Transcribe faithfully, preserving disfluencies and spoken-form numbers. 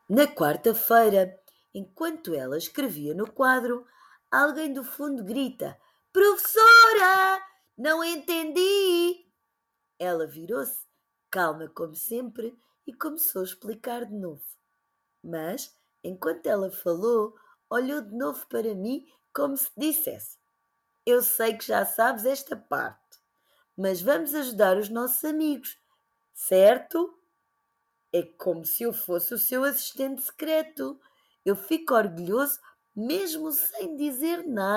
Na quarta-feira, enquanto ela escrevia no quadro, alguém do fundo grita: Professora! Não entendi! Ela virou-se, calma como sempre, e começou a explicar de novo. Mas, enquanto ela falou, olhou de novo para mim como se dissesse: Eu sei que já sabes esta parte, mas vamos ajudar os nossos amigos, certo? É como se eu fosse o seu assistente secreto. Eu fico orgulhoso mesmo sem dizer nada.